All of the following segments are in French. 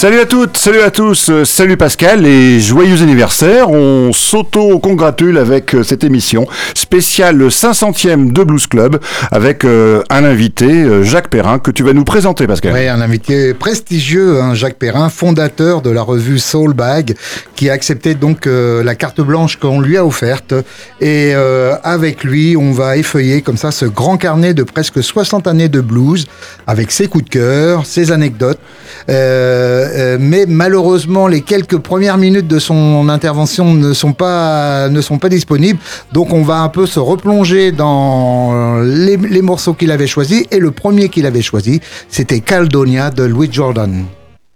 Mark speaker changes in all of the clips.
Speaker 1: Salut à toutes, salut à tous, salut Pascal et joyeux anniversaire. On s'auto-congratule avec cette émission spéciale 500e de Blues Club avec un invité, Jacques Perrin, que tu vas nous présenter, Pascal.
Speaker 2: Oui, un invité prestigieux, Jacques Perrin, fondateur de la revue Soul Bag, qui a accepté donc la carte blanche qu'on lui a offerte. Et avec lui, on va effeuiller comme ça ce grand carnet de presque 60 années de blues, avec ses coups de cœur, ses anecdotes. Mais malheureusement, les quelques premières minutes de son intervention ne sont pas disponibles. Donc, on va un peu se replonger dans les morceaux qu'il avait choisis. Et le premier qu'il avait choisi, c'était Caledonia de Louis Jordan.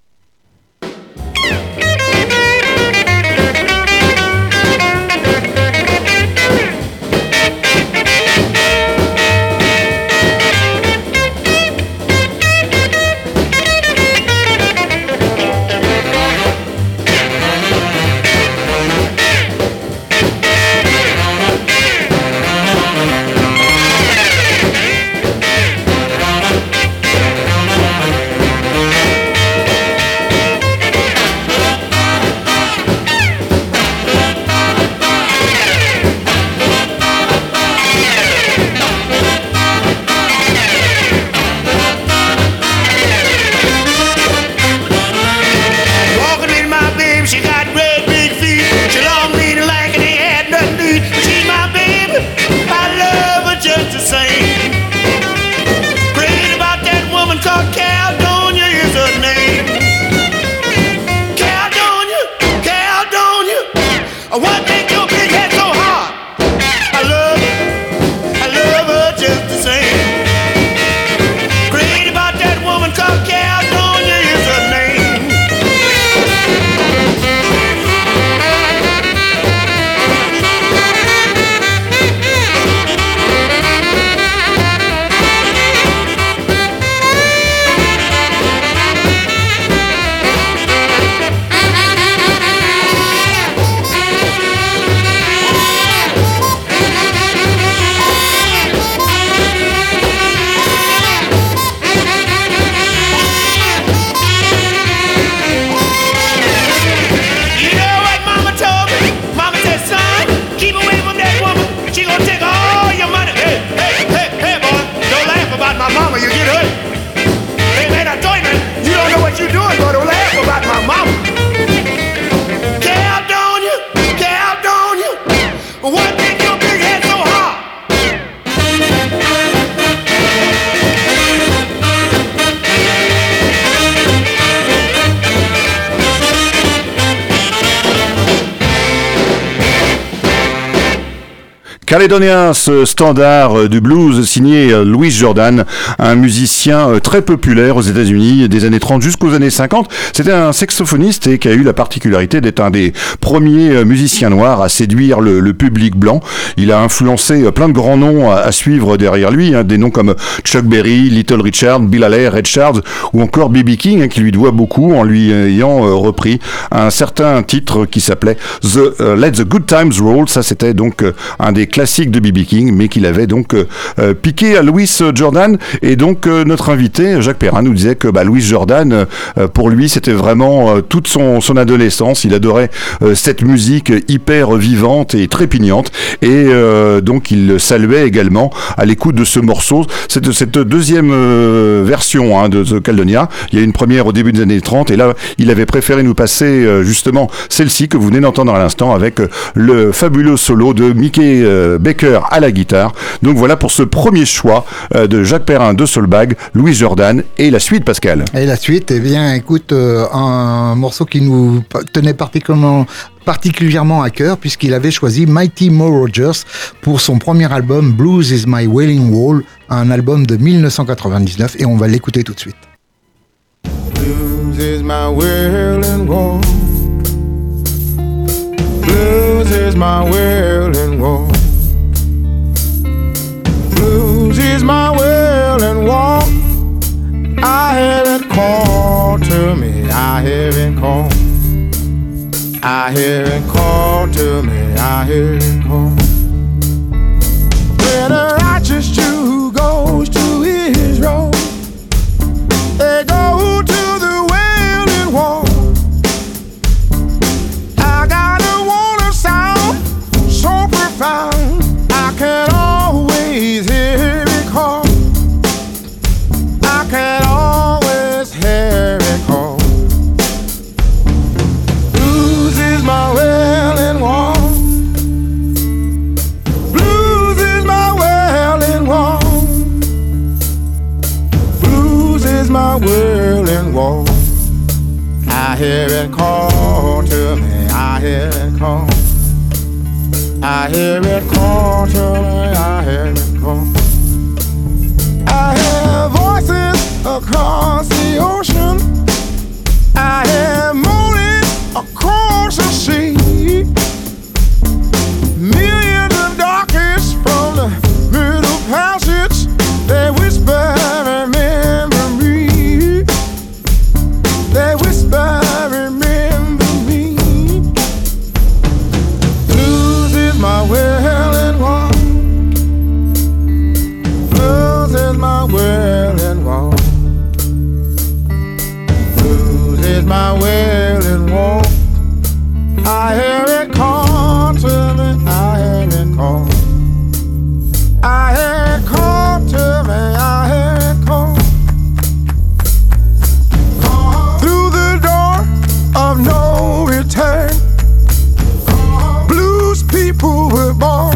Speaker 1: Caledonia, ce standard du blues signé Louis Jordan, un musicien très populaire aux États-Unis des années 30 jusqu'aux années 50. C'était un saxophoniste et qui a eu la particularité d'être un des premiers musiciens noirs à séduire le public blanc. Il a influencé plein de grands noms à suivre derrière lui, des noms comme Chuck Berry, Little Richard, Bill Haley, Red Charles ou encore B.B. King, qui lui doit beaucoup en lui ayant repris un certain titre qui s'appelait Let the Good Times Roll. Ça, c'était donc un des classique de B.B. King, mais qu'il avait donc piqué à Louis Jordan. Et donc notre invité, Jacques Perrin, nous disait que Louis Jordan, pour lui, c'était vraiment toute son adolescence. Il adorait cette musique hyper vivante et trépignante. Et donc il saluait également à l'écoute de ce morceau. Cette deuxième version de The Caledonia. Il y a une première au début des années 30. Et là, il avait préféré nous passer justement celle-ci que vous venez d'entendre à l'instant avec le fabuleux solo de Mickey Baker à la guitare. Donc voilà pour ce premier choix de Jacques Perrin de Soul Bag, Louis Jordan. Et la suite, Pascal.
Speaker 2: Et la suite, eh bien, écoute, un morceau qui nous tenait particulièrement à cœur, puisqu'il avait choisi Mighty Mo Rogers pour son premier album Blues Is My Wailing Wall, un album de 1999, et on va l'écouter tout de suite.
Speaker 3: Blues is my wailing wall. Blues is my wailing wall. Blues is my wailing wall. I haven't called to me, I haven't called. I haven't called to me, I haven't called. When a righteous Jew goes to his road, they go to the wailing wall. wailing wall. I hear it call to me, I hear it call. I hear it call to me, I hear it call. I hear voices across the ocean. I hear moaning across the sea. Millions of darkies from the middle passage, they whisper, remember me. They whisper, remember me. Blues is my wailing wall. Blues is my wailing wall. Blues is my wailing wall. I hear it call to me, I hear it call. I hear it call to me, I hear it call. Through the door of no return, blues people were born.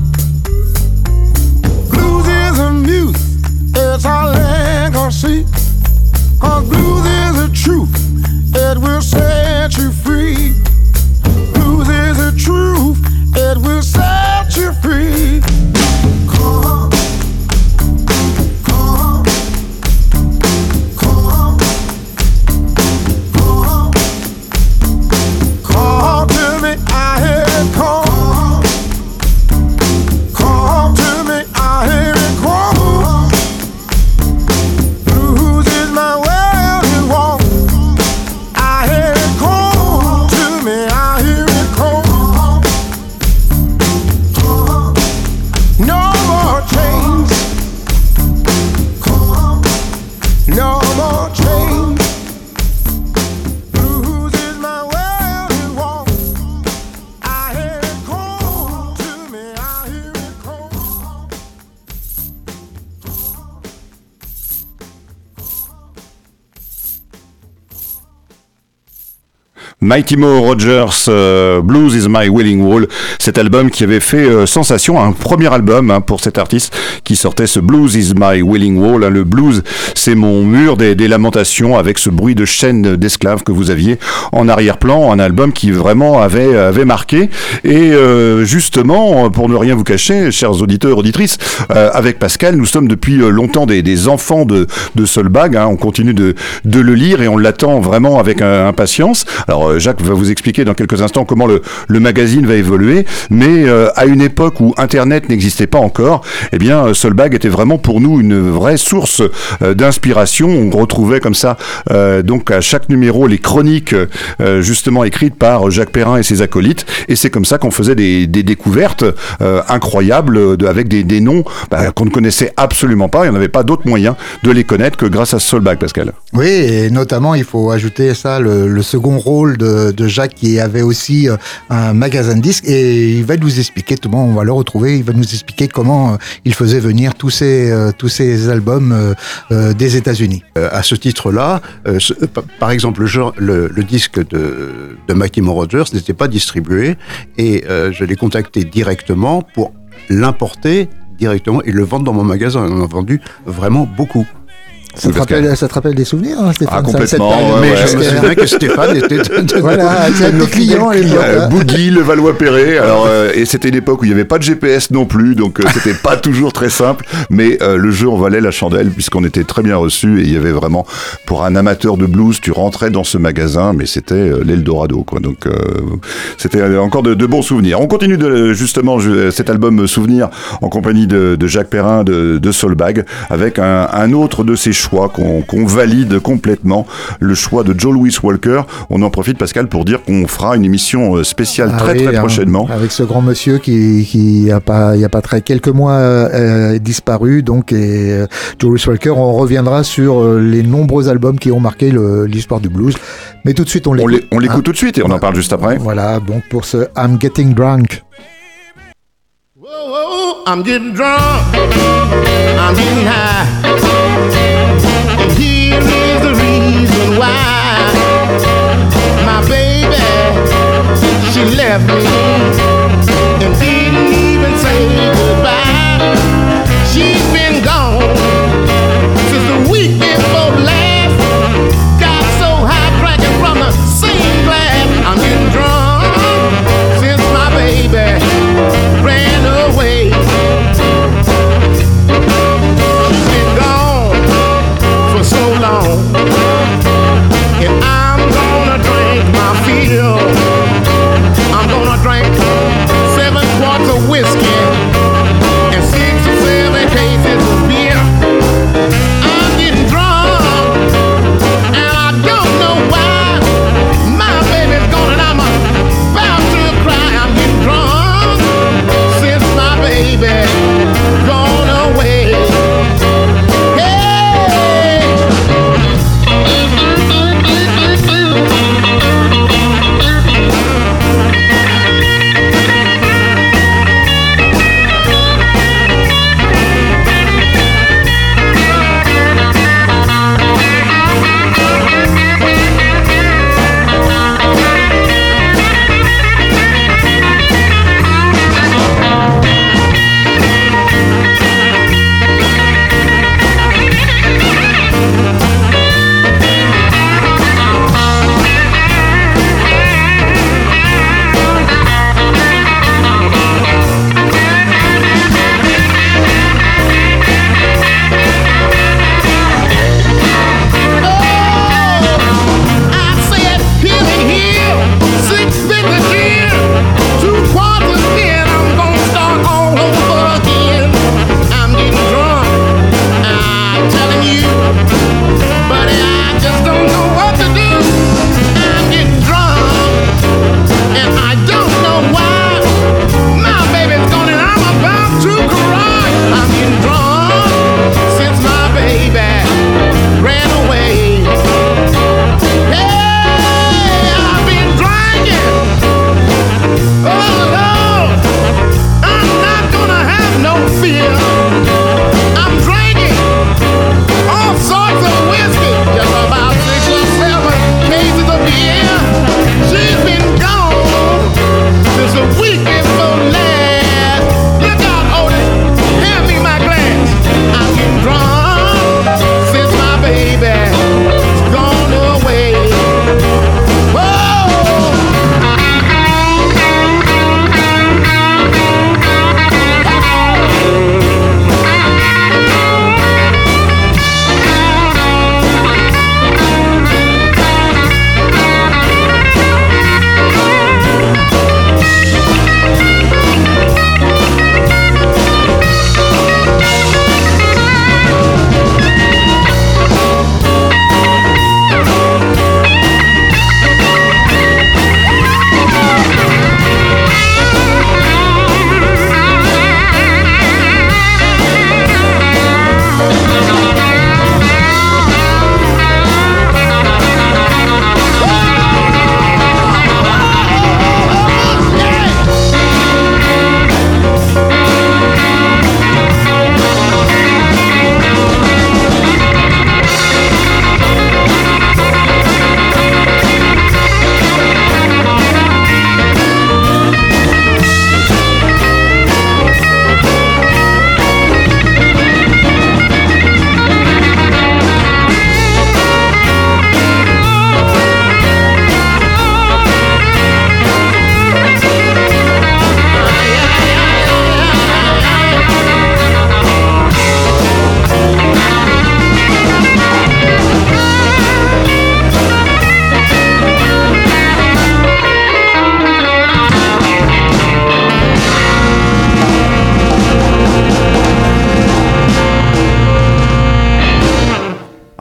Speaker 3: Blues is a muse, it's our legacy. 'Cause blues is the truth, it will set you free. Blues is the truth, it will set you free. Call, call, call, call, call to me, I hear it call. Call to me, I hear it call. Blues is my wailing wall. I hear it call to me, I hear it call. No more chains. No more chains. Blues is my wailing wall. I hear it call to me, I hear it call.
Speaker 1: Mighty Mo Rogers, Blues is my wailing wall, cet album qui avait fait sensation, un premier album pour cet artiste qui sortait ce Blues is my wailing wall. Le blues, c'est mon mur des lamentations, avec ce bruit de chaînes d'esclaves que vous aviez en arrière-plan, un album qui vraiment avait marqué. Et justement, pour ne rien vous cacher, chers auditeurs, auditrices, avec Pascal, nous sommes depuis longtemps des enfants de Soulbag, on continue de le lire et on l'attend vraiment avec impatience. Alors Jacques va vous expliquer dans quelques instants comment le magazine va évoluer, mais à une époque où Internet n'existait pas encore, eh bien Soulbag était vraiment pour nous une vraie source d'inspiration. On retrouvait comme ça donc à chaque numéro les chroniques justement écrites par Jacques Perrin et ses acolytes, et c'est comme ça qu'on faisait des découvertes incroyables avec des noms qu'on ne connaissait absolument pas. Il n'y en avait pas d'autre moyen de les connaître que grâce à Soulbag, Pascal.
Speaker 2: Oui, et notamment il faut ajouter ça, le second rôle de Jacques, qui avait aussi un magasin de disques, et il va nous expliquer comment on va le retrouver. Il va nous expliquer comment il faisait venir tous ces albums des États-Unis.
Speaker 4: À ce titre-là, par exemple, le disque de Mighty Mo Rogers n'était pas distribué, et je l'ai contacté directement pour l'importer directement et le vendre dans mon magasin. On en a vendu vraiment beaucoup.
Speaker 2: Ça te rappelle des souvenirs, hein, Stéphane?
Speaker 1: Complètement.
Speaker 4: Mais je me souviens que Stéphane était
Speaker 2: voilà, c'est un client.
Speaker 1: Boogie, le Valois-Perret. Alors, et c'était une époque où il n'y avait pas de GPS non plus, donc c'était pas toujours très simple, mais le jeu en valait la chandelle, puisqu'on était très bien reçus, et il y avait vraiment, pour un amateur de blues, tu rentrais dans ce magasin, mais c'était l'Eldorado, quoi. Donc c'était encore de bons souvenirs. On continue justement cet album Souvenir en compagnie de Jacques Perrin de Soulbag, avec un autre de ses choix qu'on valide complètement, le choix de Joe Louis Walker. On en profite, Pascal, pour dire qu'on fera une émission spéciale très prochainement.
Speaker 2: Avec ce grand monsieur qui il y a pas quelques mois disparu, donc, et Joe Louis Walker. On reviendra sur les nombreux albums qui ont marqué l'histoire du blues. Mais tout de suite, on l'écoute
Speaker 1: tout de suite et on en parle juste après.
Speaker 2: Voilà, donc pour ce I'm Getting Drunk.
Speaker 3: Whoa, whoa, I'm getting drunk, I'm getting high, and here is the reason why. My baby, she left me and didn't even say goodbye. She's been gone since the week before last.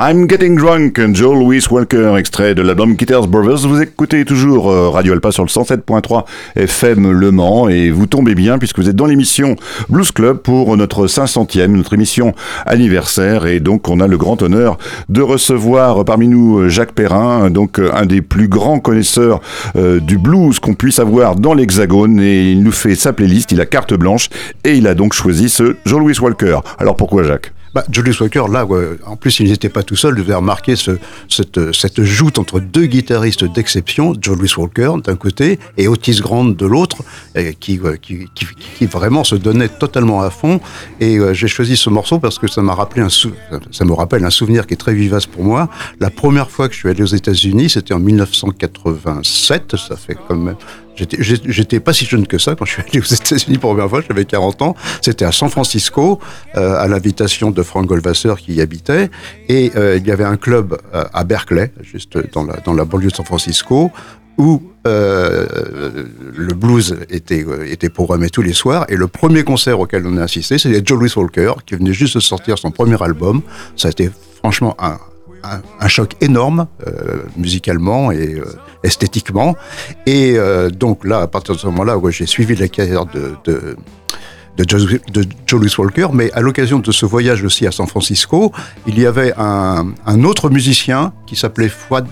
Speaker 1: I'm Getting Drunk, Joe Louis Walker, extrait de l'album Guitars Brothers. Vous écoutez toujours Radio Alpa sur le 107.3 FM Le Mans et vous tombez bien puisque vous êtes dans l'émission Blues Club pour notre 500e, notre émission anniversaire. Et donc on a le grand honneur de recevoir parmi nous Jacques Perrin, donc un des plus grands connaisseurs du blues qu'on puisse avoir dans l'Hexagone. Et il nous fait sa playlist, il a carte blanche et il a donc choisi ce Joe Louis Walker. Alors pourquoi Jacques ?
Speaker 4: Joe Louis Walker, là, en plus, il n'était pas tout seul. Vous avez remarqué cette joute entre deux guitaristes d'exception, Joe Louis Walker d'un côté et Otis Grant de l'autre, qui vraiment se donnait totalement à fond. Et j'ai choisi ce morceau parce que ça me rappelle un souvenir qui est très vivace pour moi. La première fois que je suis allé aux États-Unis, c'était en 1987. Ça fait quand même. J'étais pas si jeune que ça quand je suis allé aux États-Unis pour la première fois, j'avais 40 ans. C'était à San Francisco, à l'invitation de Frank Goldwasser qui y habitait. Et il y avait un club à Berkeley, juste dans la banlieue de San Francisco, où le blues était programmé tous les soirs. Et le premier concert auquel on a assisté, c'était Joe Louis Walker, qui venait juste de sortir son premier album. Ça a été franchement un choc énorme, musicalement et esthétiquement. Et donc là, à partir de ce moment-là, j'ai suivi la carrière de Joe Louis Walker, mais à l'occasion de ce voyage aussi à San Francisco, il y avait un autre musicien qui s'appelait Fouad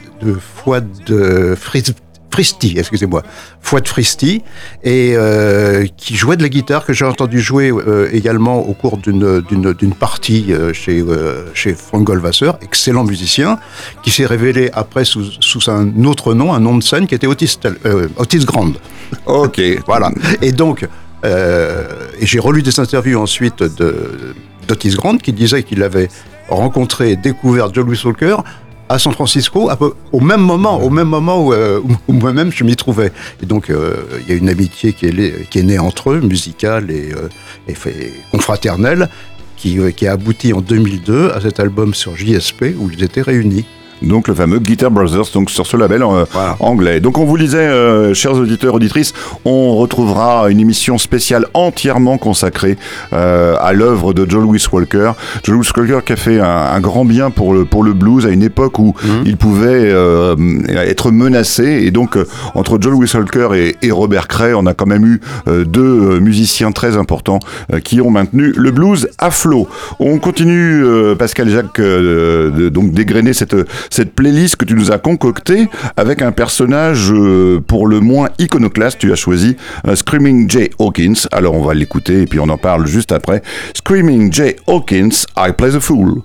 Speaker 4: Fristi, et qui jouait de la guitare, que j'ai entendu jouer également au cours d'une partie chez Frank Goldwasser, excellent musicien, qui s'est révélé après sous un autre nom, un nom de scène qui était Otis Grant.
Speaker 1: Ok.
Speaker 4: Voilà. Et donc, et j'ai relu des interviews ensuite d'Otis Grant qui disait qu'il avait rencontré et découvert Joe Louis Walker à San Francisco, au même moment où moi-même je m'y trouvais. Et donc il y a une amitié qui est née entre eux, musicale et confraternelle, qui a abouti en 2002 à cet album sur JSP où ils étaient réunis.
Speaker 1: Donc le fameux Guitar Brothers, donc sur ce label voilà. Anglais. Donc on vous le disait, chers auditeurs, auditrices, on retrouvera une émission spéciale entièrement consacrée à l'œuvre de Joe Louis Walker. Joe Louis Walker qui a fait un grand bien pour le blues à une époque où il pouvait être menacé. Et donc entre Joe Louis Walker et Robert Cray, on a quand même eu deux musiciens très importants qui ont maintenu le blues à flot. On continue, Pascal Jacques, donc dégrainer cette playlist que tu nous as concoctée avec un personnage pour le moins iconoclaste. Tu as choisi Screaming Jay Hawkins. Alors on va l'écouter et puis on en parle juste après. Screaming Jay Hawkins, I Play the Fool.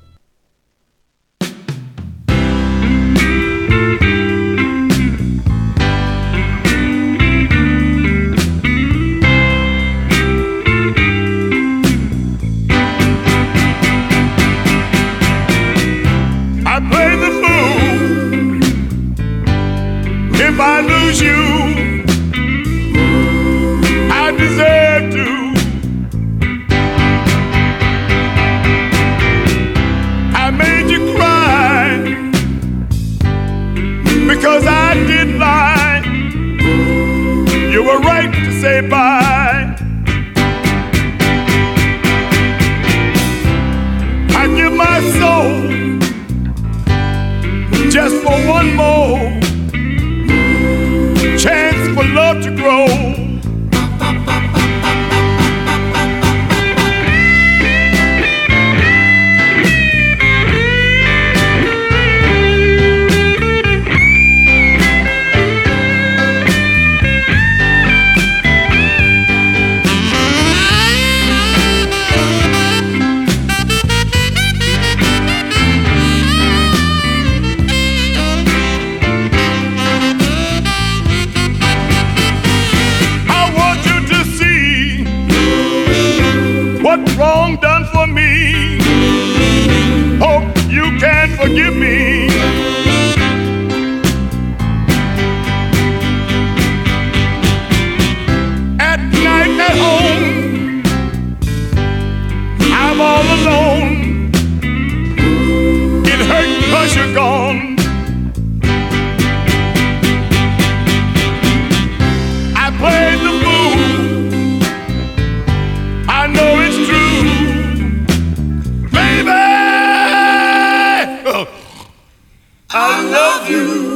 Speaker 3: If I lose you, I deserve to. I made you cry because I did lie. You were right to say bye. I give my soul just for one more chance for love to grow. I love you.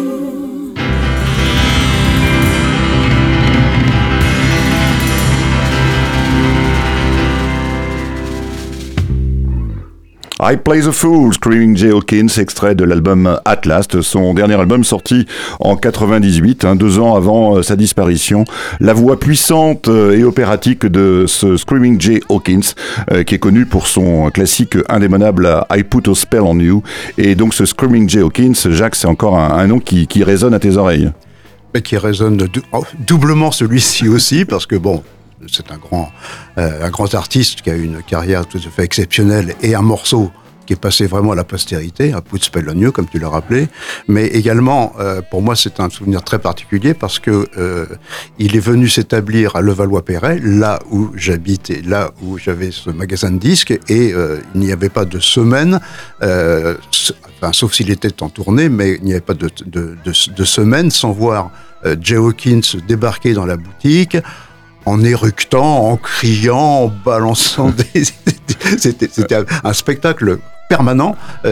Speaker 1: I Play the Fool, Screaming Jay Hawkins, extrait de l'album Atlas, son dernier album sorti en 98, 2 ans avant sa disparition. La voix puissante et opératique de ce Screaming Jay Hawkins, qui est connu pour son classique indémodable I Put a Spell on You. Et donc ce Screaming Jay Hawkins, Jacques, c'est encore un nom qui résonne à tes oreilles.
Speaker 4: Mais qui résonne doublement celui-ci aussi, parce que bon, c'est un grand artiste qui a une carrière tout à fait exceptionnelle et un morceau qui est passé vraiment à la postérité, un Put Spell on You, comme tu l'as rappelé. Mais également, pour moi, c'est un souvenir très particulier parce que il est venu s'établir à Levallois-Perret, là où j'habite et là où j'avais ce magasin de disques, et il n'y avait pas de semaine, sauf s'il était en tournée, mais il n'y avait pas de semaine sans voir Jay Hawkins débarquer dans la boutique, en éructant, en criant, en balançant c'était un spectacle permanent.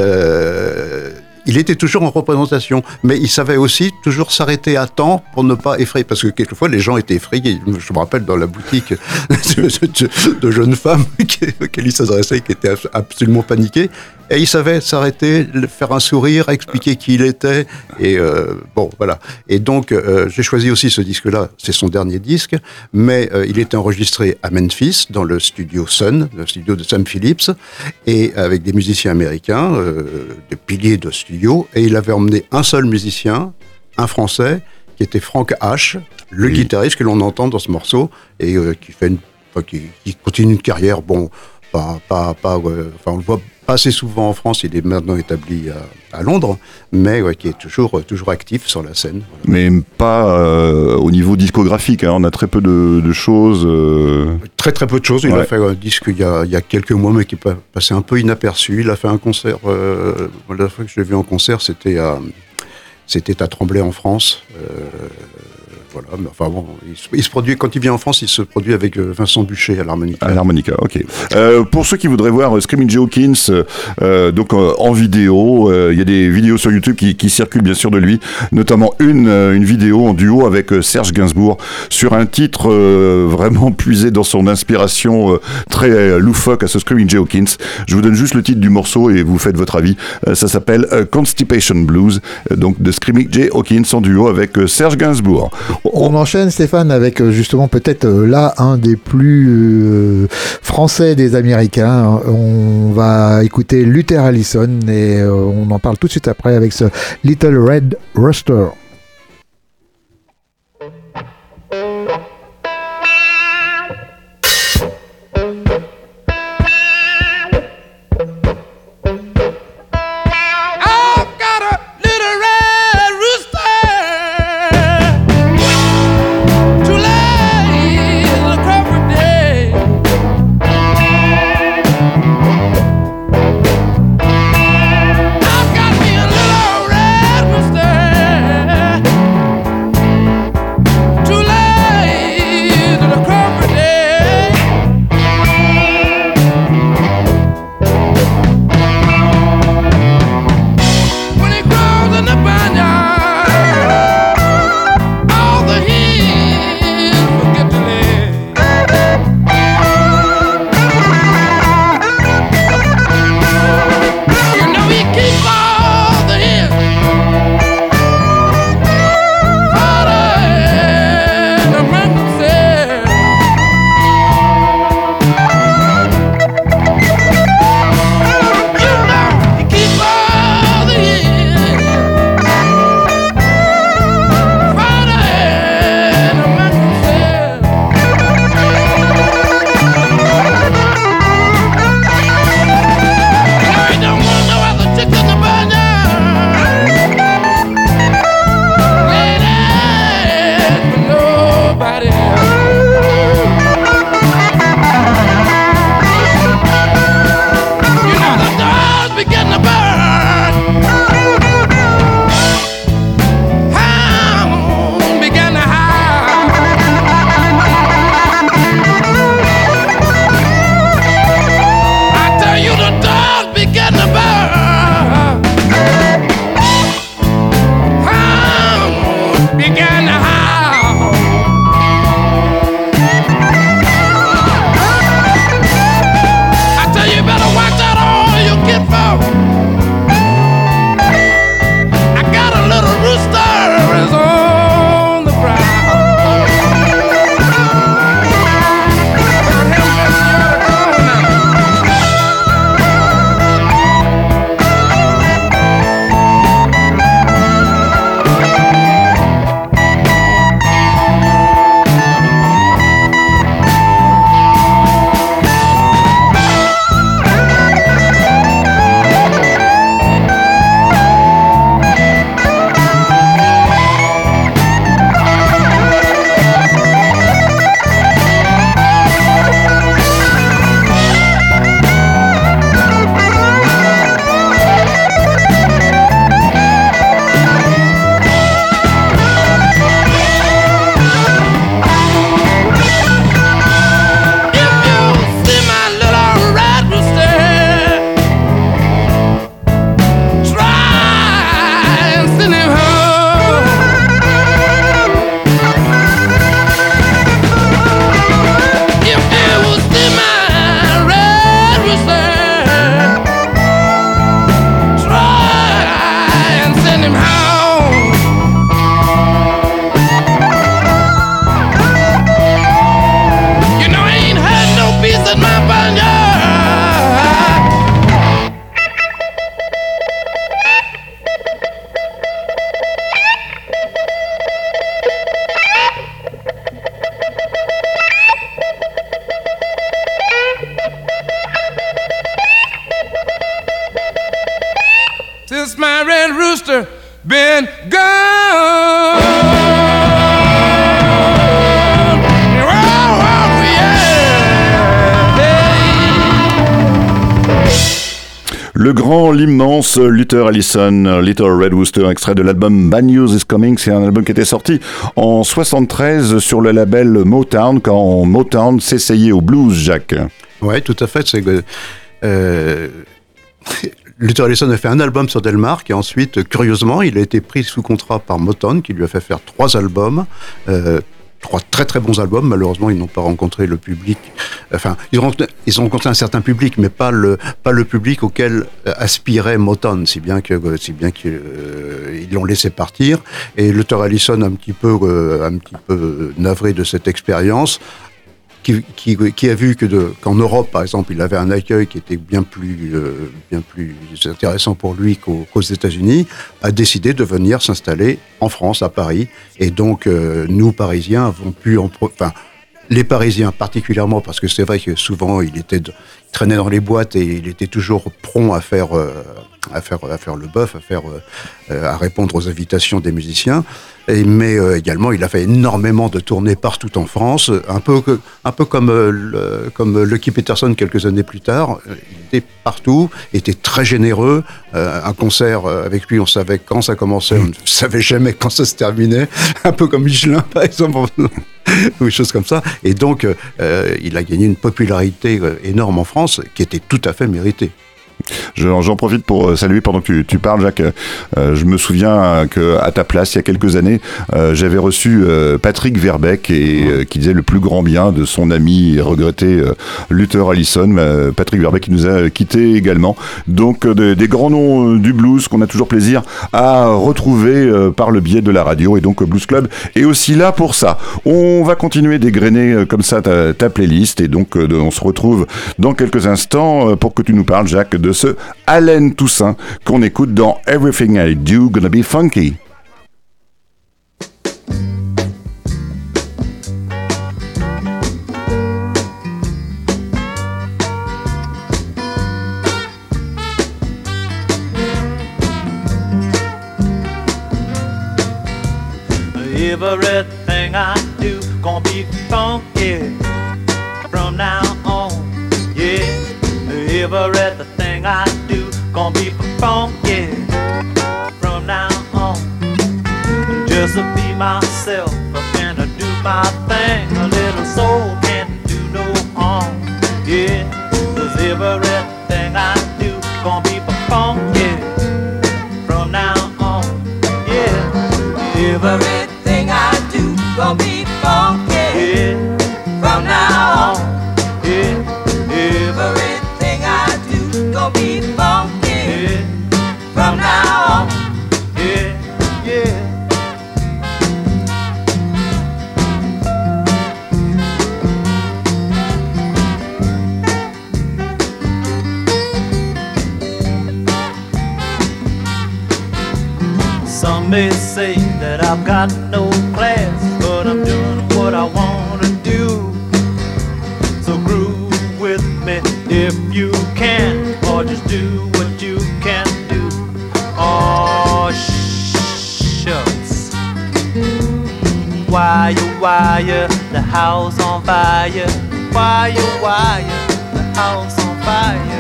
Speaker 4: Il était toujours en représentation, mais il savait aussi toujours s'arrêter à temps pour ne pas effrayer, parce que quelquefois les gens étaient effrayés. Je me rappelle dans la boutique de jeunes femmes auxquelles il s'adressait, qui étaient absolument paniquées, et il savait s'arrêter, faire un sourire, expliquer qui il était, et bon, voilà. Et donc, j'ai choisi aussi ce disque-là, c'est son dernier disque, mais il était enregistré à Memphis, dans le studio Sun, le studio de Sam Phillips, et avec des musiciens américains, des piliers de studio, et il avait emmené un seul musicien, un Français, qui était Frank H, le guitariste que l'on entend dans ce morceau, et qui continue une carrière, bon, on le voit pas assez souvent en France, il est maintenant établi à Londres, mais qui est toujours actif sur la scène.
Speaker 1: Mais pas au niveau discographique, on a très peu de choses.
Speaker 4: Très peu de choses. Il a fait un disque il y a quelques mois, mais qui est passé un peu inaperçu. Il a fait un concert, la fois que je l'ai vu en concert, c'était à Tremblay en France. Voilà, mais enfin bon, il se produit, quand il vient en France, il se produit avec Vincent Buchet à l'harmonica.
Speaker 1: À l'harmonica, ok. Pour ceux qui voudraient voir Screaming Jay Hawkins, donc en vidéo, il y a des vidéos sur YouTube qui circulent bien sûr de lui, notamment une vidéo en duo avec Serge Gainsbourg sur un titre vraiment puisé dans son inspiration très loufoque à ce Screaming Jay Hawkins. Je vous donne juste le titre du morceau et vous faites votre avis. Ça s'appelle Constipation Blues, donc de Screaming Jay Hawkins en duo avec Serge Gainsbourg.
Speaker 2: On enchaîne, Stéphane, avec justement peut-être là un des plus français des Américains. On va écouter Luther Allison et on en parle tout de suite après avec ce Little Red Rooster.
Speaker 3: I've got me a little red rooster. send him home. You know I ain't had no peace in my body. Since my red rooster been gone. Oh, oh, yeah.
Speaker 1: Le grand, l'immense Luther Allison, Little Red Rooster, extrait de l'album Bad News Is Coming. C'est un album qui était sorti en 73 sur le label Motown, quand Motown s'essayait au blues, Jacques.
Speaker 4: Ouais, tout à fait. C'est que Luther Allison a fait un album sur Delmark et ensuite, curieusement, il a été pris sous contrat par Motown qui lui a fait faire 3 albums. 3 très très bons albums. Malheureusement, ils n'ont pas rencontré le public. Enfin, ils ont rencontré un certain public, mais pas le public auquel aspirait Motown, si bien qu'ils l'ont laissé partir. Et Luther Allison, un petit peu navré de cette expérience, qui a vu qu'en Europe, par exemple, il avait un accueil qui était bien plus intéressant pour lui qu'aux États-Unis, a décidé de venir s'installer en France, à Paris. Et donc, nous, Parisiens, avons pu les Parisiens particulièrement, parce que c'est vrai que souvent, il traînait dans les boîtes et il était toujours prompt à faire le bœuf, à répondre aux invitations des musiciens. Mais également, il a fait énormément de tournées partout en France, un peu comme Lucky Peterson quelques années plus tard. Il était partout, était très généreux. Un concert avec lui, on savait quand ça commençait, on ne savait jamais quand ça se terminait. Un peu comme Michelin, par exemple, ou des choses comme ça. Et donc, il a gagné une popularité énorme en France, qui était tout à fait méritée.
Speaker 1: J'en profite pour saluer pendant que tu parles, Jacques. Je me souviens qu'à ta place, il y a quelques années, j'avais reçu Patrick Verbeek qui disait le plus grand bien de son ami et regretté Luther Allison. Patrick Verbeek qui nous a quittés également. Donc des grands noms du blues qu'on a toujours plaisir à retrouver par le biais de la radio. Et donc Blues Club est aussi là pour ça. On va continuer d'égrener comme ça ta playlist. Et donc on se retrouve dans quelques instants pour que tu nous parles, Jacques, de ce Allen Toussaint qu'on écoute dans Everything I Do Gonna Be Funky.
Speaker 5: Everything I do gonna be funky from now on, yeah. Everything I do gonna be funky from now on. Just to be myself and to do my thing. A little soul can't do no harm, yeah. 'Cause everything I do gonna be funky from now on, yeah.
Speaker 6: Everything I do gonna be funky,
Speaker 5: Yeah,
Speaker 6: from now on.
Speaker 5: yeah,
Speaker 6: Everything I do gonna be funky,
Speaker 5: yeah,
Speaker 6: from now on.
Speaker 5: yeah, yeah. Some may say that I've got no class, but I'm doing what I wanna do. So groove with me if you can, or just do what you can do. Oh, shucks. Wire, the house on fire. Wire, the house on fire.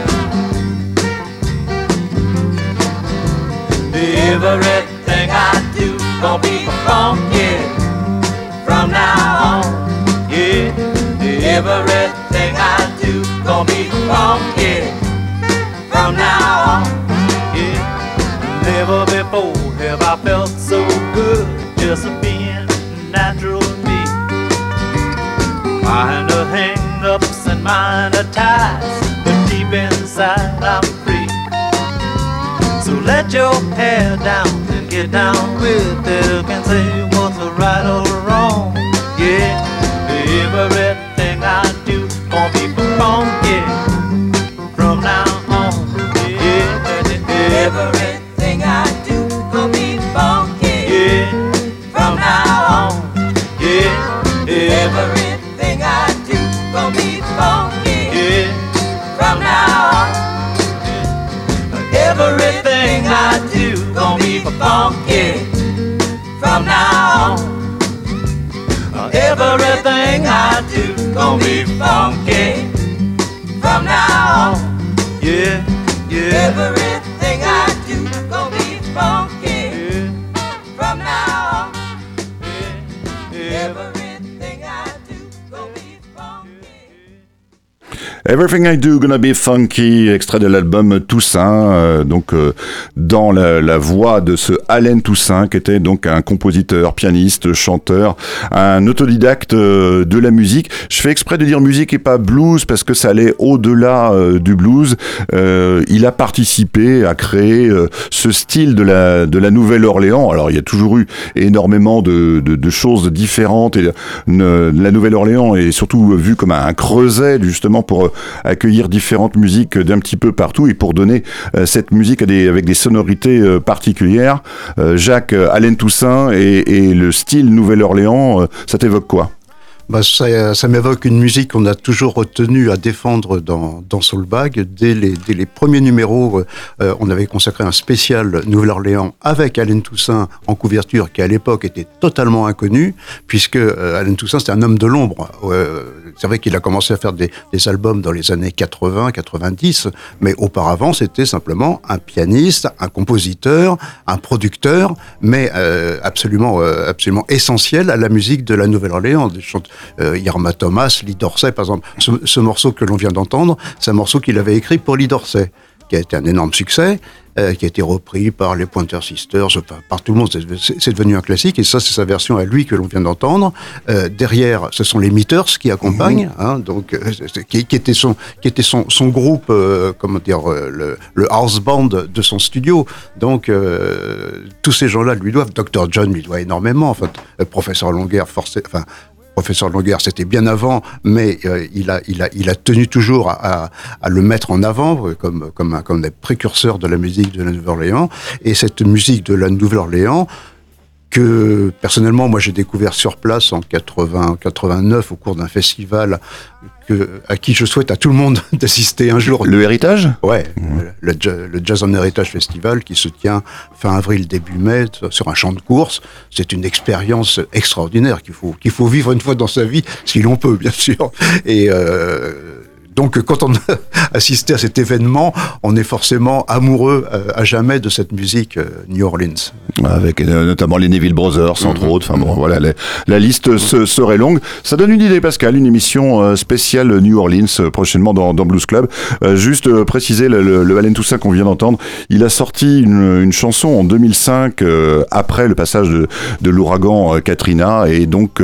Speaker 5: Everything I do gonna be funky from now on, yeah. Everything I do gonna be funky from now on, yeah. Never before have I felt so good just being natural to me. Minor hang-ups and minor ties, but deep inside I'm free. So let your hair down and sit down with it and say what's right or wrong. Yeah, everything I do gonna be funky from now on. Yeah,
Speaker 6: Everything I do gonna be funky
Speaker 5: yeah,
Speaker 6: from now on.
Speaker 5: yeah,
Speaker 6: Everything I do gonna be funky
Speaker 5: yeah.
Speaker 6: from now on.
Speaker 5: Everything I do gonna be funky from now on. Everything I do gonna be funky from now on. Yeah, yeah,
Speaker 6: Everything I do gonna be funky from now on.
Speaker 5: yeah.
Speaker 6: Everything I do gonna be funky.
Speaker 1: Everything I Do Gonna Be Funky, extrait de l'album Toussaint, dans la voix de ce Allen Toussaint, qui était donc un compositeur, pianiste, chanteur, un autodidacte de la musique. Je fais exprès de dire musique et pas blues, parce que ça allait au-delà du blues. Il a participé à créer ce style de la Nouvelle-Orléans. Alors, il y a toujours eu énormément de choses différentes, et la Nouvelle-Orléans est surtout vue comme un creuset, justement, pour accueillir différentes musiques d'un petit peu partout et pour donner cette musique avec des sonorités particulières. Jacques, Allen Toussaint et le style Nouvelle-Orléans, ça t'évoque quoi ?
Speaker 4: Ça m'évoque une musique qu'on a toujours retenu à défendre dans Soulbag. Dès les premiers numéros, on avait consacré un spécial Nouvelle-Orléans avec Allen Toussaint en couverture, qui à l'époque était totalement inconnu, puisque Allen Toussaint c'était un homme de l'ombre. C'est vrai qu'il a commencé à faire des albums dans les années 80, 90, mais auparavant c'était simplement un pianiste, un compositeur, un producteur, mais absolument essentiel à la musique de la Nouvelle-Orléans. Irma Thomas, Lee Dorsey, par exemple. Ce morceau que l'on vient d'entendre, c'est un morceau qu'il avait écrit pour Lee Dorsey, qui a été un énorme succès, qui a été repris par les Pointer Sisters, enfin, par tout le monde. C'est devenu un classique, et ça, c'est sa version à lui que l'on vient d'entendre. Derrière, ce sont les Meters qui accompagnent, qui était son groupe, le house band de son studio. Donc, tous ces gens-là lui doivent. Dr. John lui doit énormément. Enfin, Professeur Longuerre, Professeur Longuerre, c'était bien avant, mais il a tenu toujours à le mettre en avant comme des précurseurs de la musique de la Nouvelle-Orléans. Et cette musique de la Nouvelle-Orléans, que personnellement, moi j'ai découvert sur place en 89 au cours d'un festival à qui je souhaite à tout le monde d'assister un jour.
Speaker 1: Le Héritage ?
Speaker 4: Ouais, le Jazz on Heritage Festival qui se tient fin avril, début mai sur un champ de course. C'est une expérience extraordinaire qu'il faut vivre une fois dans sa vie, si l'on peut, bien sûr. Et donc, quand on a assisté à cet événement, on est forcément amoureux à jamais de cette musique New Orleans.
Speaker 1: Avec notamment les Neville Brothers, entre autres. Enfin bon, voilà, la liste serait longue. Ça donne une idée, Pascal, une émission spéciale New Orleans prochainement dans Blues Club. Juste préciser, le Allen Toussaint qu'on vient d'entendre, il a sorti une chanson en 2005 après le passage de l'ouragan Katrina, et donc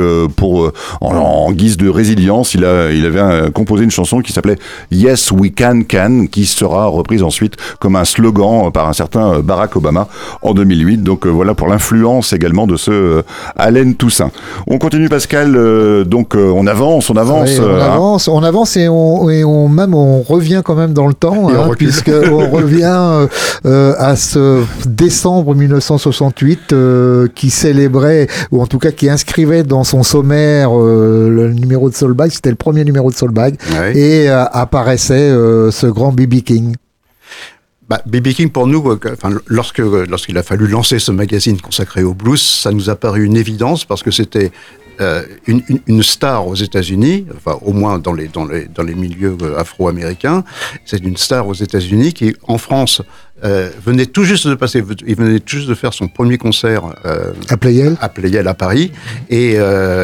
Speaker 1: en guise de résilience, il avait composé une chanson qui s'appelait Yes We Can, qui sera reprise ensuite comme un slogan par un certain Barack Obama en 2008. Donc voilà pour l'influence également de ce Allen Toussaint. On continue, Pascal, on avance.
Speaker 2: Oui, on avance et on revient quand même dans le temps, puisqu'on revient à ce décembre 1968 qui célébrait, ou en tout cas qui inscrivait dans son sommaire le numéro de Soulbag. C'était le premier numéro de Soulbag, et apparaissait ce grand B.B. King.
Speaker 4: B.B. King, pour nous, lorsqu'il a fallu lancer ce magazine consacré au blues, ça nous a paru une évidence, parce que c'était une star aux États-Unis, enfin au moins dans les milieux afro-américains. C'est une star aux États-Unis qui, en France, venait tout juste de faire son premier concert
Speaker 2: à Pleyel
Speaker 4: à Paris. Et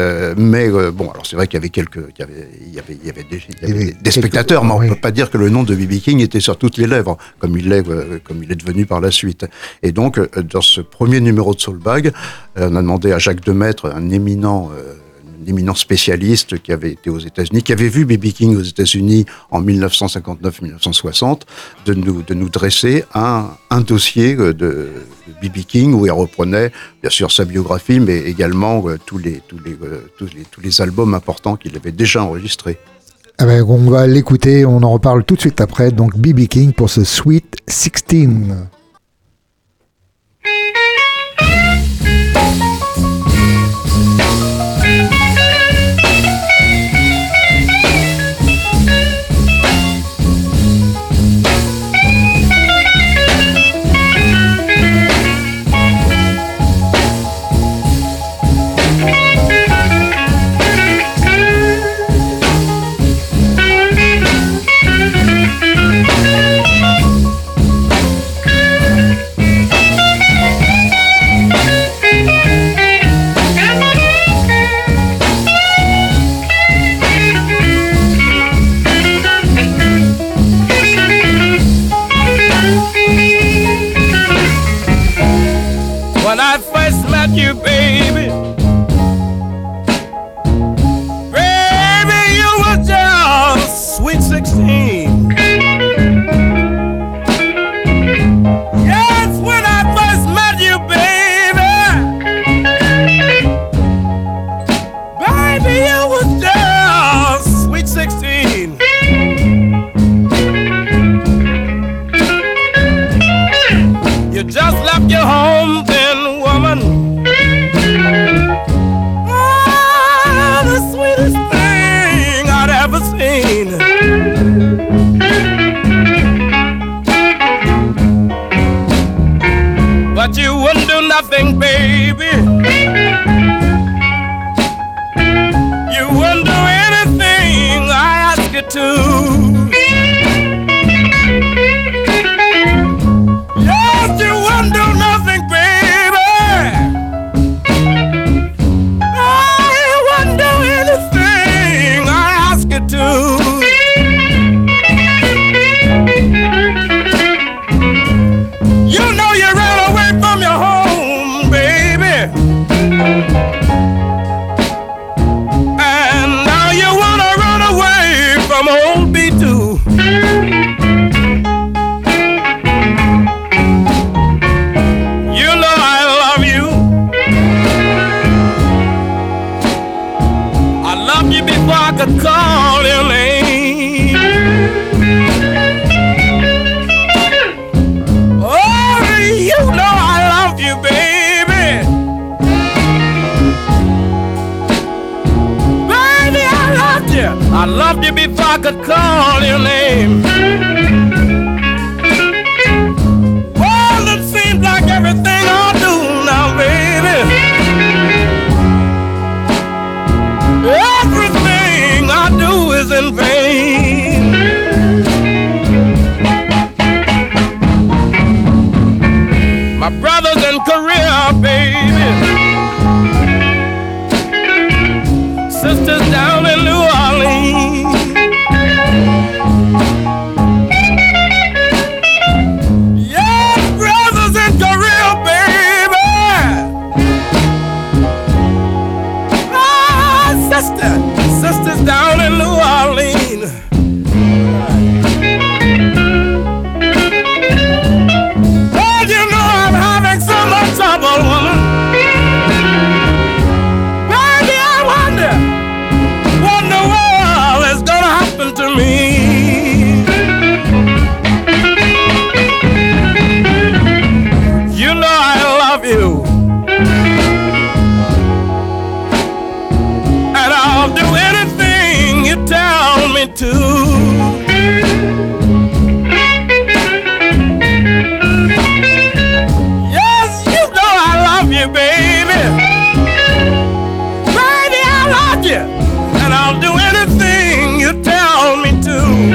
Speaker 4: alors c'est vrai qu'il y avait des spectateurs, mais on peut pas dire que le nom de B.B. King était sur toutes les lèvres, comme il est devenu par la suite. Et donc, dans ce premier numéro de Soulbag, on a demandé à Jacques Demaître, un éminent spécialiste qui avait été aux États-Unis, qui avait vu B.B. King aux États-Unis en 1959-1960, de nous dresser un dossier de B.B. King, où il reprenait bien sûr sa biographie, mais également tous les albums importants qu'il avait déjà enregistrés.
Speaker 2: Ah ben, on va l'écouter, on en reparle tout de suite après. Donc B.B. King pour ce Sweet 16.
Speaker 3: When I first met you, baby, baby, you were just sweet 16. Yes, when I first met you, baby, you were just sweet 16. You just left your home then, woman. Ah, the sweetest thing I'd ever seen. But you wouldn't do nothing, baby. You wouldn't do anything I asked you to. You wouldn't do nothing, baby. I wouldn't do anything I ask you to. You know you ran away from your home, baby, and now you wanna run away from old B2. Before I could call your name. Oh, you know I love you, baby. Baby, I loved you. I loved you before I could call your name. Well, it seems like everything I do now, baby, everything I do is in vain. My brother's in Korea, baby. Sisters down in New Orleans. Yeah, brothers in Korea, baby. Sisters down in New Orleans. Oh, you know I'm having so much trouble, woman. Baby, I wonder what in the world is gonna happen to me. You know I love you, and I'll do anything you tell me to. Yes, you know I love you, baby. Baby, I love you, and I'll do anything you tell me to.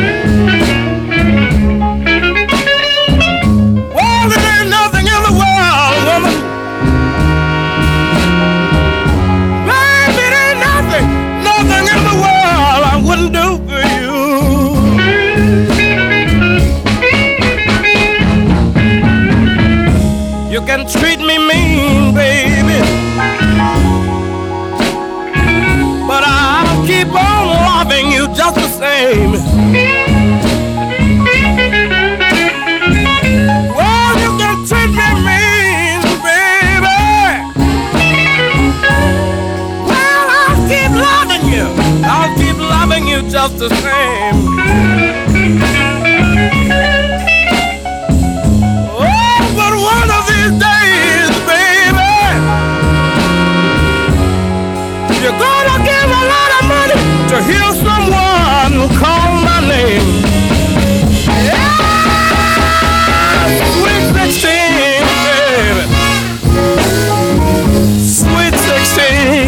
Speaker 3: Well, there ain't nothing in the world, woman. Nothing in the world I wouldn't do for you. You can treat me mean, baby, but I just the same. Oh, but one of these days, baby, you're gonna give a lot of money to hear someone call my name. Yeah, sweet 16, baby. Sweet 16.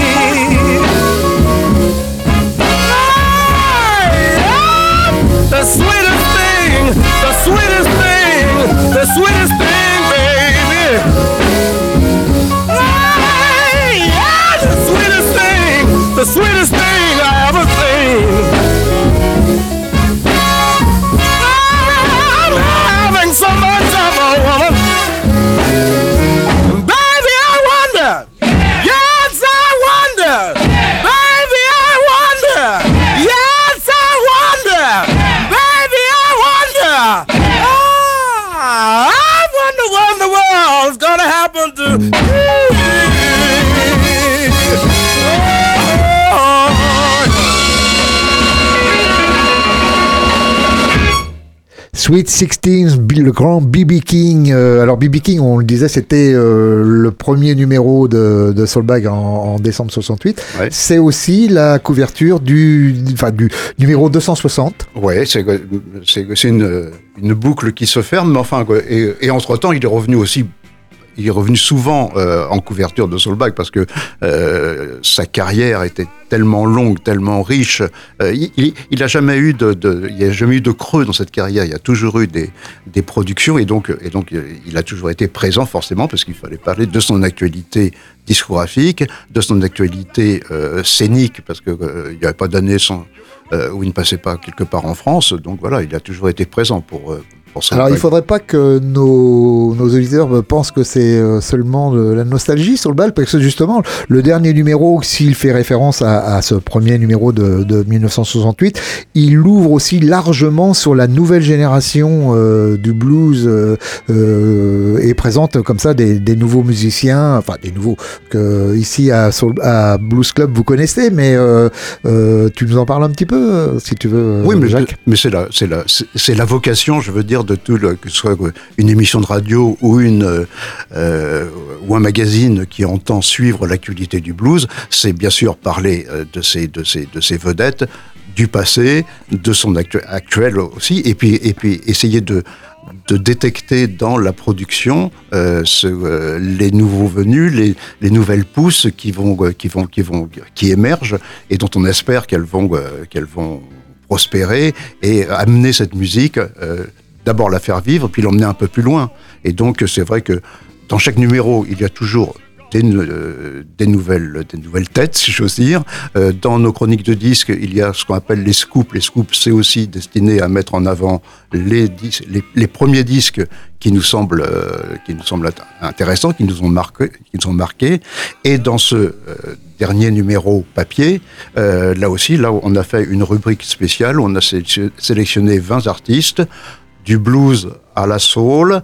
Speaker 3: The sweetest thing, the sweetest thing, the sweetest thing, baby. Yeah, the sweetest thing I ever seen. I'm having so much of a woman. Baby, I wonder. Yes, I wonder. Baby, I wonder. Yes, I wonder. Baby, I wonder. I wonder what in the world's gonna happen to
Speaker 2: Sweet 16, le grand B.B. King. Alors B.B. King, on le disait, c'était le premier numéro de Soulbag en décembre 68.
Speaker 4: Ouais.
Speaker 2: C'est aussi la couverture du numéro 260.
Speaker 4: Ouais, c'est une boucle qui se ferme, mais enfin, quoi, et entre-temps, il est revenu souvent en couverture de Soulbag parce que sa carrière était tellement longue, tellement riche. Il a jamais eu de creux dans cette carrière. Il y a toujours eu des productions et donc il a toujours été présent forcément parce qu'il fallait parler de son actualité discographique, de son actualité scénique parce que il n'y avait pas d'année où il ne passait pas quelque part en France. Donc voilà, il a toujours été présent pour
Speaker 2: Alors, il ne faudrait pas que nos auditeurs pensent que c'est seulement de la nostalgie sur le bal, parce que justement, le dernier numéro, s'il fait référence à ce premier numéro de 1968, il ouvre aussi largement sur la nouvelle génération du blues et présente comme ça des nouveaux musiciens, enfin des nouveaux que ici à Blues Club vous connaissez, mais tu nous en parles un petit peu, si tu veux,
Speaker 4: oui, mais
Speaker 2: Jacques.
Speaker 4: Mais c'est la vocation, je veux dire, de tout, que ce soit une émission de radio ou ou un magazine qui entend suivre l'actualité du blues, c'est bien sûr parler de ces vedettes, du passé, de son actuel aussi, et puis essayer de détecter dans la production les nouveaux venus, les nouvelles pousses qui émergent et dont on espère qu'elles vont prospérer et amener cette musique, d'abord la faire vivre, puis l'emmener un peu plus loin. Et donc c'est vrai que dans chaque numéro, il y a toujours des nouvelles têtes, si j'ose dire. Dans nos chroniques de disques, il y a ce qu'on appelle les scoops. Les scoops, c'est aussi destiné à mettre en avant les premiers disques qui nous semblent intéressants, qui nous ont marqués. Et dans ce dernier numéro papier, là, on a fait une rubrique spéciale où on a sélectionné 20 artistes, du blues à la soul,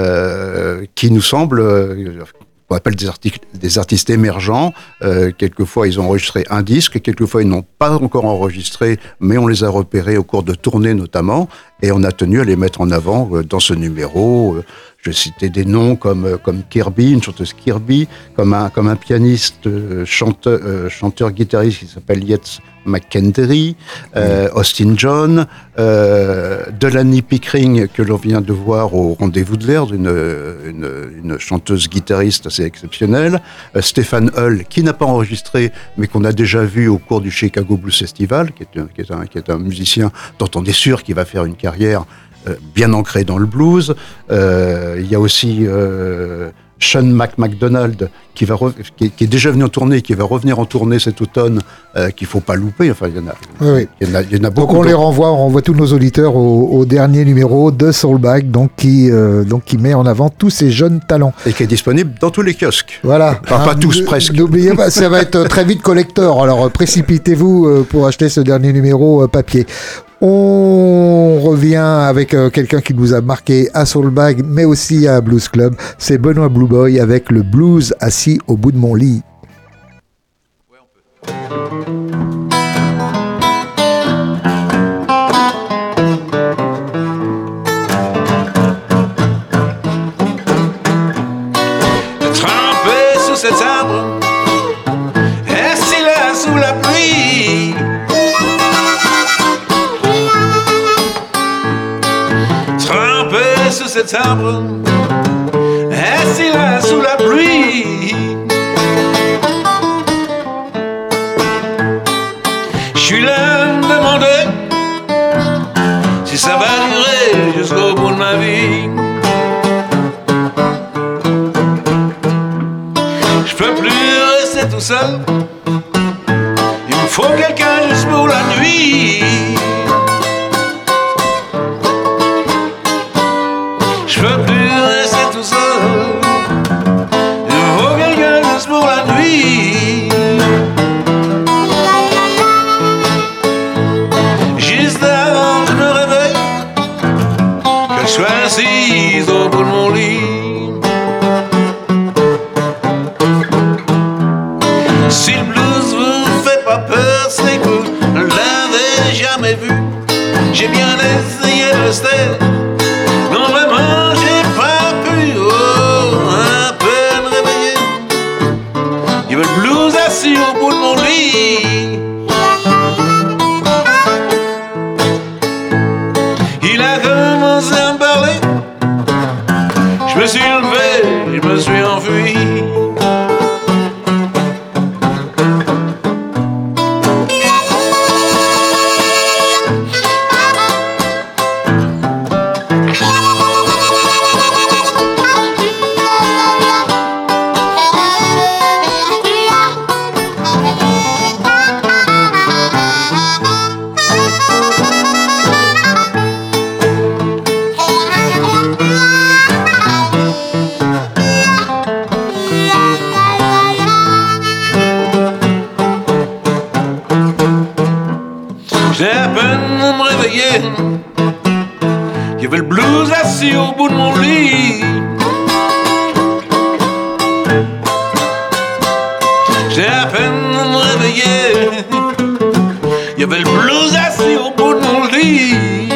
Speaker 4: qui nous semblent... on appelle des artistes émergents. Quelquefois, ils ont enregistré un disque, quelquefois, ils n'ont pas encore enregistré, mais on les a repérés au cours de tournées notamment, et on a tenu à les mettre en avant dans ce numéro. Je citais des noms comme Kirby, une chanteuse Kirby, comme un pianiste, chanteur-guitariste qui s'appelle Yates McKendry, Austin John, Delaney Pickering, que l'on vient de voir au Rendez-vous de l'air, une chanteuse-guitariste assez exceptionnelle, Stephen Hull, qui n'a pas enregistré, mais qu'on a déjà vu au cours du Chicago Blues Festival, qui est un musicien dont on est sûr qu'il va faire une carrière bien ancrée dans le blues. Il y a aussi Sean McDonald qui est déjà venu en tournée, qui va revenir en tournée cet automne, qu'il faut pas louper. Enfin, il y en a,
Speaker 2: oui.
Speaker 4: il y en a beaucoup.
Speaker 2: Donc on renvoie tous nos auditeurs au dernier numéro de Soulbag, donc qui met en avant tous ces jeunes talents
Speaker 4: et qui est disponible dans tous les kiosques.
Speaker 2: Voilà.
Speaker 4: Enfin, pas tous, presque.
Speaker 2: N'oubliez pas, ça va être très vite collector. Alors précipitez-vous pour acheter ce dernier numéro papier. On revient avec quelqu'un qui nous a marqué à Soulbag, mais aussi à Blues Club. C'est Benoît Blue Boy avec le blues assis au bout de mon lit.
Speaker 7: septembre, assis là sous la pluie. Trempé sous cet arbre, assis là sous la pluie. Je suis là à me demander si ça va durer jusqu'au bout de ma vie. Je peux plus rester tout seul, il me faut quelqu'un juste pour la nuit. Je peux plus rester tout seul, il me faut quelqu'un juste pour la nuit. Juste avant que je me réveille, que je sois assise au bout de mon lit. Si le blues vous fait pas peur, c'est que vous ne l'avez jamais vu. J'ai bien essayé de rester, non vraiment j'ai pas pu. Oh, à peine réveillé, il y avait le blues assis au bout de mon lit. Il a commencé à me parler, je me suis levé, je me suis enfui. J'ai à peine me réveiller, il y avait le blues assis au bout de mon lit. J'ai à peine me réveiller, il y avait le blues assis au bout de mon lit.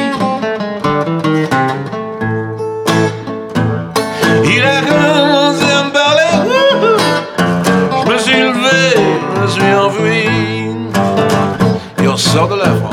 Speaker 7: Il a commencé à me parler, je me suis levé, je me suis enfui. Et on sort de là, Franck.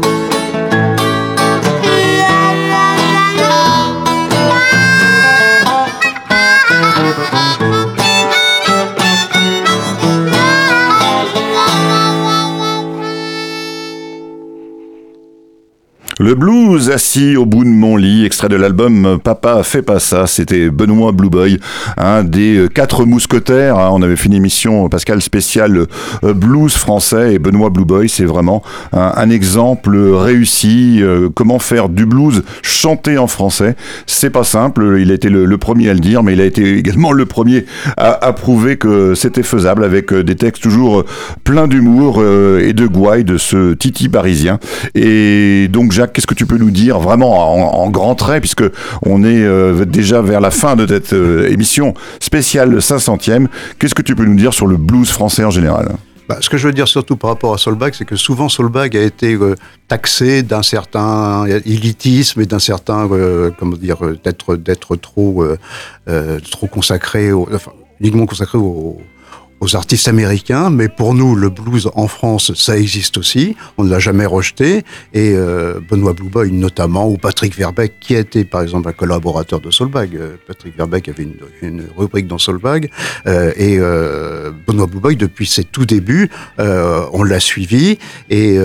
Speaker 1: Le blues assis au bout de mon lit, extrait de l'album Papa fait pas ça, c'était Benoît Blue Boy, un des 4 mousquetaires. On avait fait une émission, Pascal, spéciale blues français, et Benoît Blue Boy, c'est vraiment un exemple réussi. Comment faire du blues chanté en français, c'est pas simple. Il a été le premier à le dire, mais il a été également le premier à prouver que c'était faisable, avec des textes toujours pleins d'humour et de gouaille de ce Titi parisien. Et donc Jacques, qu'est-ce que tu peux nous dire vraiment en grand trait, puisque on est déjà vers la fin de cette émission spéciale 500e. Qu'est-ce que tu peux nous dire sur le blues français en général ?
Speaker 4: Ce que je veux dire surtout par rapport à Solbag, c'est que souvent Solbag a été taxé d'un certain élitisme et d'un certain, comment dire, d'être trop consacré, uniquement consacré aux artistes américains, mais pour nous, le blues en France, ça existe aussi. On ne l'a jamais rejeté. Et Benoît Blue Boy, notamment, ou Patrick Verbeek, qui a été, par exemple, un collaborateur de Solbag. Patrick Verbeek avait une rubrique dans Solbag. Et Benoît Blue Boy, depuis ses tout débuts, on l'a suivi. Et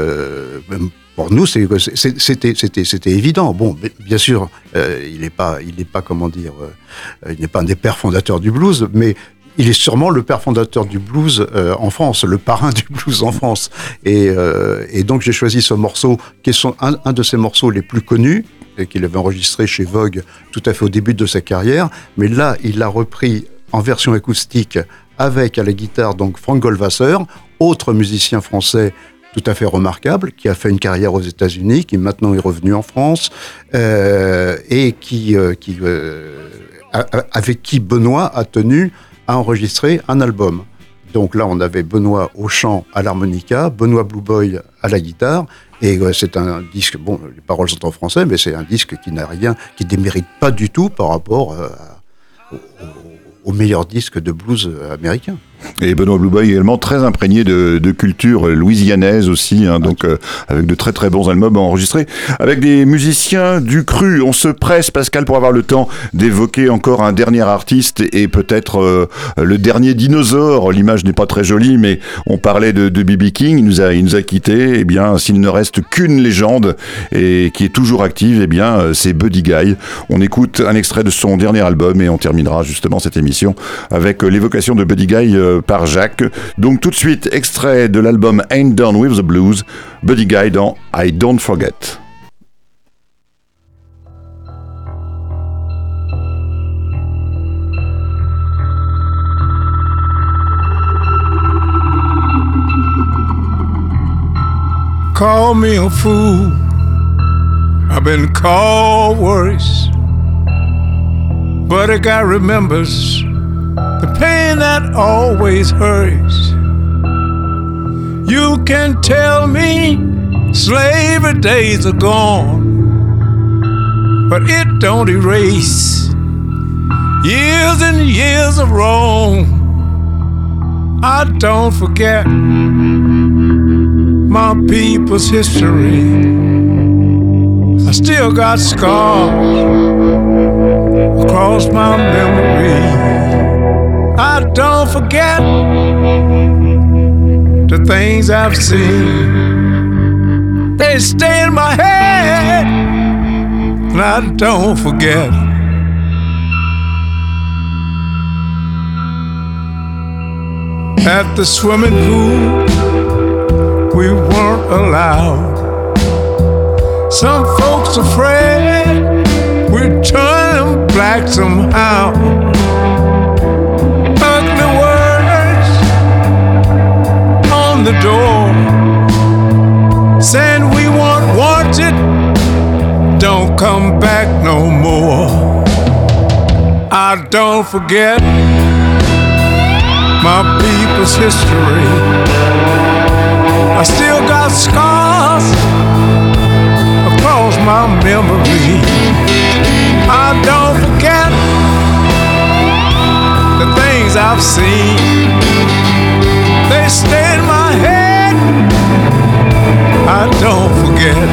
Speaker 4: pour nous, c'était évident. Bon, bien sûr, il n'est pas, comment dire, il n'est pas un des pères fondateurs du blues, mais il est sûrement le père fondateur du blues en France, le parrain du blues en France. Et donc j'ai choisi ce morceau, qui est un de ses morceaux les plus connus, et qu'il avait enregistré chez Vogue tout à fait au début de sa carrière. Mais là, il l'a repris en version acoustique avec à la guitare donc Frank Goldwasser, autre musicien français tout à fait remarquable, qui a fait une carrière aux États-Unis, qui maintenant est revenu en France, et avec qui Benoît a tenu à enregistrer un album. Donc là, on avait Benoît au chant, à l'harmonica, Benoît Blue Boy à la guitare, et c'est un disque, bon, les paroles sont en français, mais c'est un disque qui n'a rien, qui démérite pas du tout par rapport au meilleur disque de blues américain.
Speaker 1: Et Benoît Blueboy également très imprégné de culture louisianaise aussi, hein, donc avec de très très bons albums enregistrés, avec des musiciens du cru. On se presse, Pascal, pour avoir le temps d'évoquer encore un dernier artiste et peut-être le dernier dinosaure. L'image n'est pas très jolie, mais on parlait de B.B. King, il nous a quittés. Eh bien, s'il ne reste qu'une légende et qui est toujours active, eh bien, c'est Buddy Guy. On écoute un extrait de son dernier album et on terminera justement cette émission avec l'évocation de Buddy Guy par Jacques. Donc tout de suite, extrait de l'album Ain't Done With The Blues, Buddy Guy dans I Don't Forget.
Speaker 3: Call me a fool, I've been called worse, but a guy remembers the pain that always hurts. You can tell me slavery days are gone, but it don't erase years and years of wrong. I don't forget my people's history. I still got scars across my memory. I don't forget the things I've seen. They stay in my head, and I don't forget. At the swimming pool, we weren't allowed. Some folks afraid we'd turn them black somehow. Ugly words on the door saying we weren't wanted, don't come back no more. I don't forget my people's history. I still got scars across my memory. I don't forget the things I've seen. They stay in my head. I don't forget.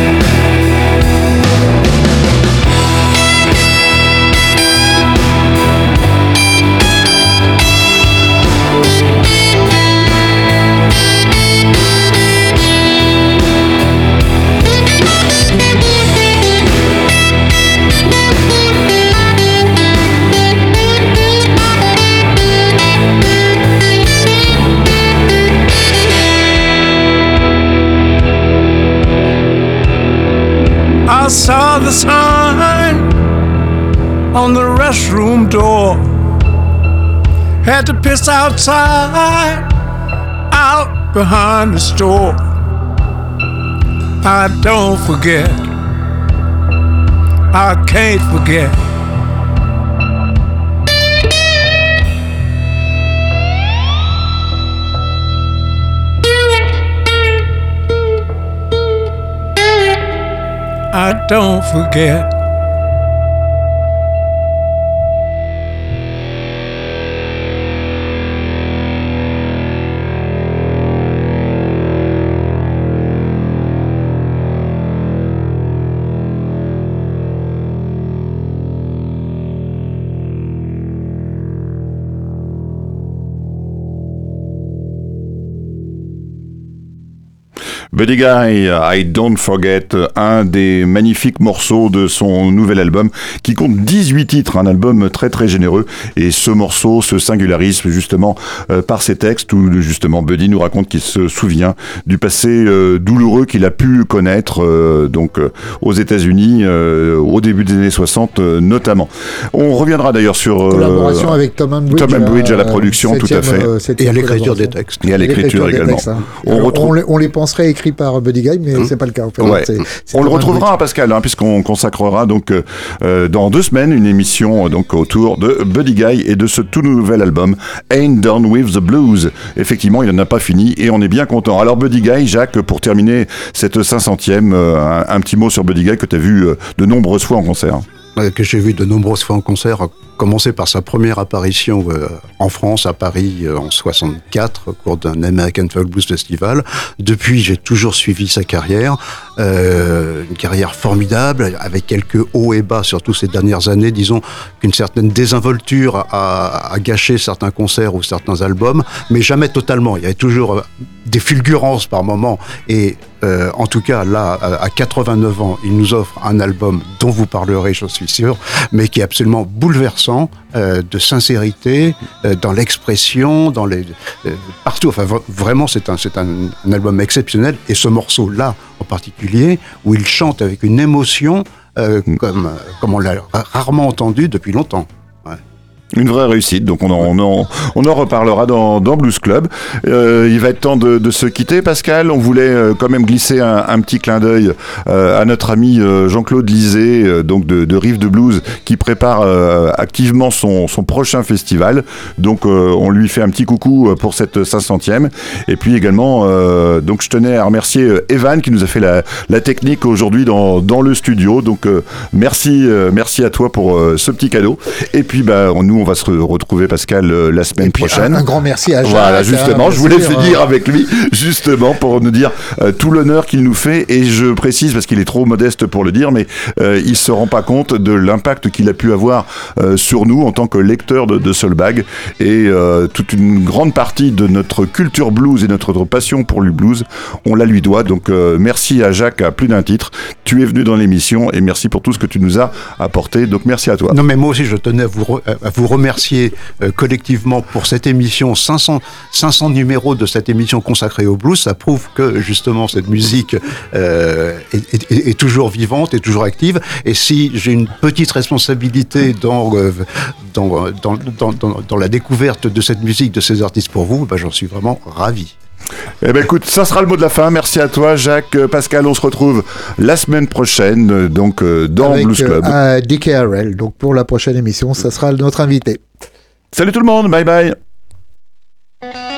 Speaker 3: I saw the sign on the restroom door. Had to piss outside, out behind the store. I don't forget, I can't forget. I don't forget.
Speaker 1: Buddy Guy, I Don't Forget, un des magnifiques morceaux de son nouvel album qui compte 18 titres, un album très très généreux, et ce morceau se singularise justement par ses textes où justement Buddy nous raconte qu'il se souvient du passé douloureux qu'il a pu connaître donc aux États-Unis au début des années 60 notamment. On reviendra d'ailleurs sur
Speaker 2: collaboration avec Tom Hambridge,
Speaker 1: à la production, tout à fait,
Speaker 4: et à l'écriture des textes.
Speaker 1: Et à l'écriture également.
Speaker 2: Textes, hein. On les penserait écrits par Buddy Guy, mais c'est pas le cas. En fait.
Speaker 1: Ouais. On le retrouvera, Pascal, hein, puisqu'on consacrera donc dans 2 semaines une émission donc autour de Buddy Guy et de ce tout nouvel album Ain't Done With The Blues. Effectivement, il n'en a pas fini et on est bien content. Alors Buddy Guy, Jacques, pour terminer cette 500e, un petit mot sur Buddy Guy que tu as vu de nombreuses fois en concert.
Speaker 4: que j'ai vu de nombreuses fois en concert, a commencé par sa première apparition en France, à Paris, en 64, au cours d'un American Folk Blues Festival. Depuis, j'ai toujours suivi sa carrière, une carrière formidable, avec quelques hauts et bas, surtout ces dernières années. Disons qu'une certaine désinvolture a gâché certains concerts ou certains albums, mais jamais totalement. Il y avait toujours des fulgurances par moments, et en tout cas, là, à 89 ans, il nous offre un album dont vous parlerez, j'en suis sûr, mais qui est absolument bouleversant, de sincérité, dans l'expression, partout. Enfin, vraiment, c'est un album exceptionnel. Et ce morceau-là, en particulier, où il chante avec une émotion, comme on l'a rarement entendu depuis longtemps. Ouais.
Speaker 1: Une vraie réussite, donc on en reparlera dans Blues Club. Il va être temps de se quitter, Pascal. On voulait quand même glisser un petit clin d'œil à notre ami Jean-Claude Lisée, donc de Rive de Blues, qui prépare activement son prochain festival. Donc on lui fait un petit coucou pour cette 500e. Et puis également, donc je tenais à remercier Evan qui nous a fait la technique aujourd'hui dans le studio. Donc merci à toi pour ce petit cadeau. Et puis nous on va se retrouver, Pascal, la semaine prochaine.
Speaker 2: Un grand merci à Jacques.
Speaker 1: Voilà, justement, je voulais finir avec lui, justement, pour nous dire tout l'honneur qu'il nous fait. Et je précise, parce qu'il est trop modeste pour le dire, mais il se rend pas compte de l'impact qu'il a pu avoir sur nous en tant que lecteur de Soulbag. Et toute une grande partie de notre culture blues et notre passion pour le blues, on la lui doit. Donc merci à Jacques à plus d'un titre. Tu es venu dans l'émission et merci pour tout ce que tu nous as apporté. Donc merci à toi.
Speaker 4: Non, mais moi aussi, je tenais à vous remercier collectivement pour cette émission, 500 numéros de cette émission consacrée au blues. Ça prouve que justement cette musique est toujours vivante, est toujours active. Et si j'ai une petite responsabilité dans la découverte de cette musique, de ces artistes pour vous, j'en suis vraiment ravi.
Speaker 1: Eh ben écoute, ça sera le mot de la fin. Merci à toi, Jacques. Pascal, on se retrouve la semaine prochaine, donc dans
Speaker 2: avec,
Speaker 1: Blues Club.
Speaker 2: Dick Harrell. Donc pour la prochaine émission, ça sera notre invité.
Speaker 1: Salut tout le monde, bye bye.